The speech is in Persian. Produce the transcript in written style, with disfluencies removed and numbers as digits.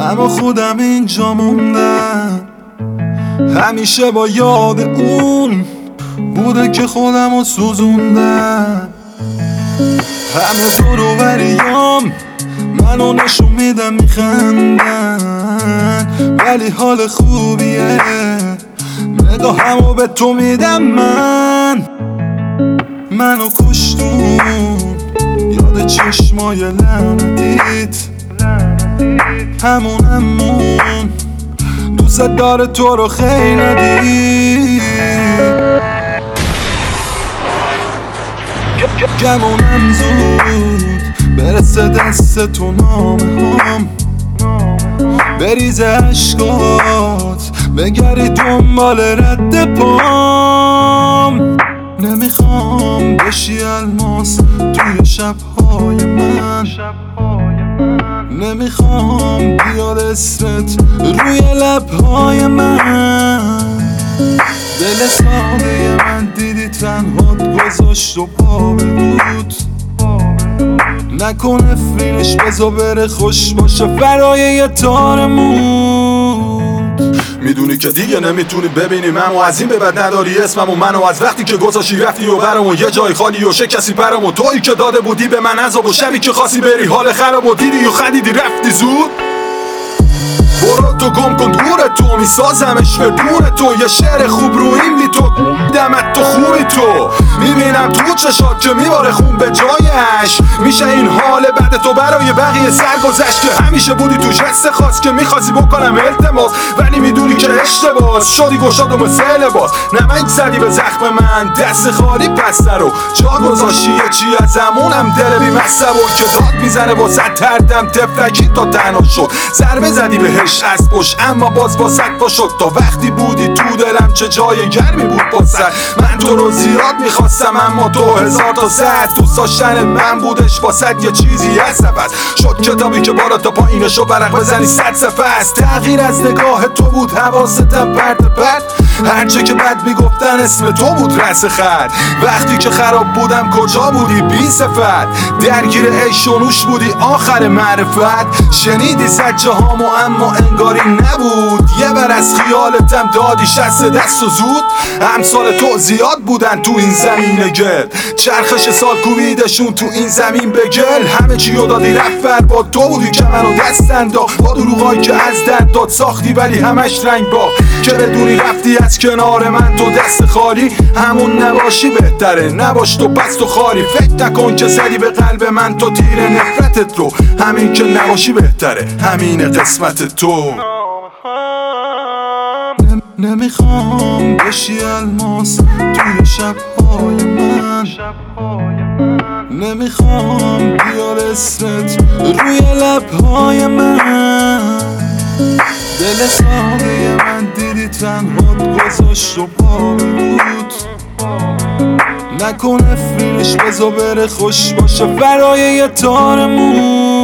اما خودم اینجا موندم، همیشه با یاد اون بوده که خودم رو سوزوندم. همه برو بریام منو نشون میدم میخندن، ولی حال خوبیه نگاهمو به تو میدم. منو کشتون یاد چشمای لعنتیت، همون دوست داره تو رو خیلی ندید. گمونم زود برسه دست تو نامه هم، بریزه عشقات بگری دنبال رد پام. نمیخوام بشی الماس توی شبهای من، نمیخوام بیاد اسمت روی لبهای من. دل ساده من دیدی تنهات گذاشت و پا بود، نکنه فیلش بزا بره خوش باشه فرای یه تارمون. میدونی که دیگه نمیتونی ببینی منو، از این به بعد نداری اسممو. منو از وقتی که گذاشتی رفتی و برامو یه جای خالی و شکستی پرامو. تویی که داده بودی به من عذاب و شبی که خواستی بری حال خراب و دیدی و خندیدی رفتی زود. برو تو گم کن دور تو، میسازمش به دور تو. یه شعر خوب رو این بی تو دمت تو خوبی تو. میبینم تو چشات که میباره خون به جایش، میشه این حال بعد تو برای بقیه سرگذشت که همیشه بودی تو جست خاص که میخواستی بکنم التماس، ولی میدونی که اشتباه شدی گشاد و مثل لباس. نمک زدی به زخم من دست خالی پسته رو جا گذاشتی یه چی از زمونم دل بی مصب و که داد میزنه با صد تردم تفلکی تا تنها شد. ضربه زدی بهش از پشت اما باز با صد پا شد. تا وقتی بودی تو دلم چه جای گرمی بود با سر. من تو رو زیاد میخواستم اما تو هزار تا زد. دوست داشتن من بودش با صد یه چیزی از نفس شد کتابی که بالا تا پایینشو برق بزنی 100 صفحه است. تغییر از نگاه تو بود حواستم پرت پرت، هرچه که بد میگفتن اسم تو بود رس خط. وقتی که خراب بودم کجا بودی بی صفت، درگیر عیش و نوش بودی آخر معرفت. شنیدی زجه هامو اما انگاری نبود، یه بر از خیالتم دادی شست دست و زود. امثال تو زیاد بودن تو این زمین گل، چرخش سال کوبیدشون تو این زمین به گل. همه چیو دادی رفت با تو بودی که منو دست انداخت، با دروغایی که از درد داد ساختی ولی همش رنگ باخت. که بدونی رفتی از کنار من تو دست خالی، همون نباشی بهتره نباش تو پس تو خاری. فکر نکن که زدی به قلب من تو تیر نفرتت رو، همین که نباشی بهتره همین قسمت تو. نمیخوام بشی الماس توی شبهای من، نمیخوام بیار اسمت روی لبهای من. دل ساده من دیدی تنهات گذاشت و پا بود، نکنه فیلش بزا بره خوش باشه فرای یه تارمون.